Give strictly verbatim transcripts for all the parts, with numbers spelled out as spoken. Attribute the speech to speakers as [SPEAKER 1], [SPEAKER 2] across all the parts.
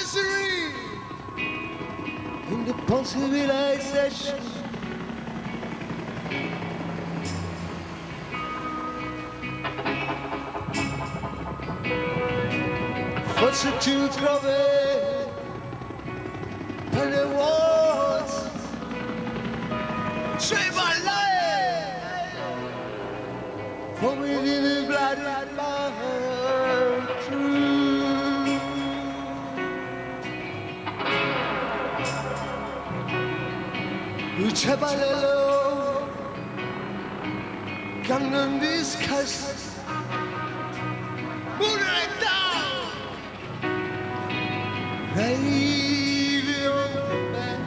[SPEAKER 1] misery in the civilization. Forse ci trovi per le walls, save my life for me in the blood and true. 제발요 강남 디스커스 물을 했다 Radio Man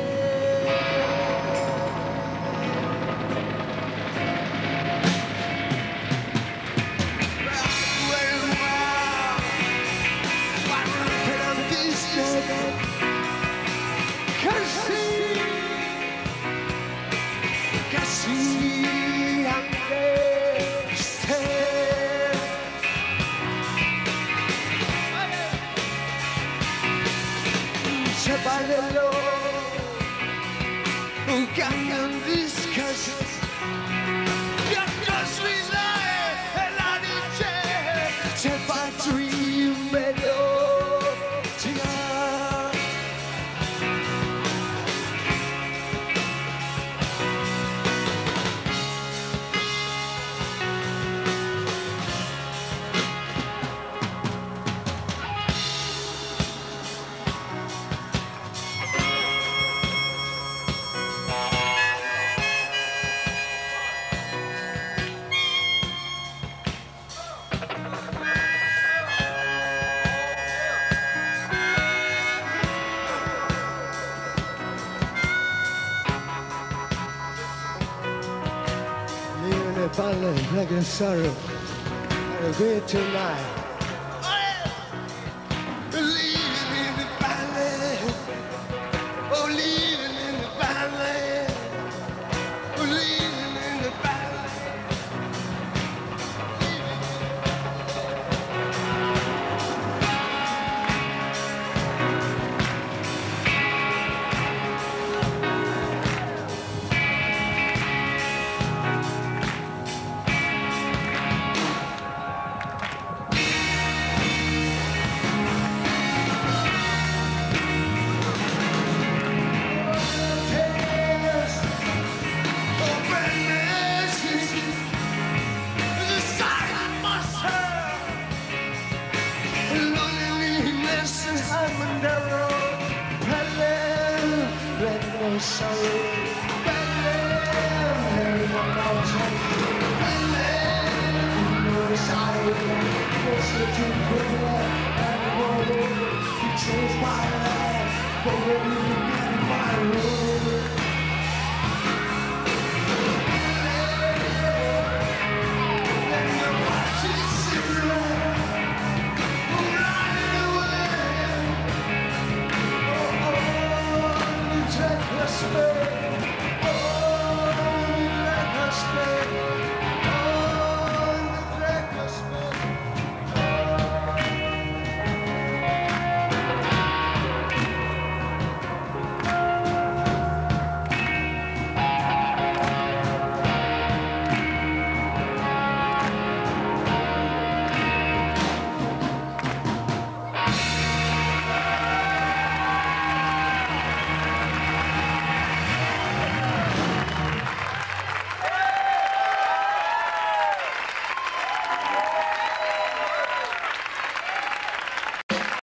[SPEAKER 1] Casi anche ste Se ballo un gangan discus Gangan sweet life e la dice Se fa dream melodia Ballet, black and sorrow, and a great tonight. Living in the ballet, oh, living in the ballet, oh, living in the ballet. Sorry, Bethlehem, Bethlehem, sorry, closer to the and the world, you chose my life, but when you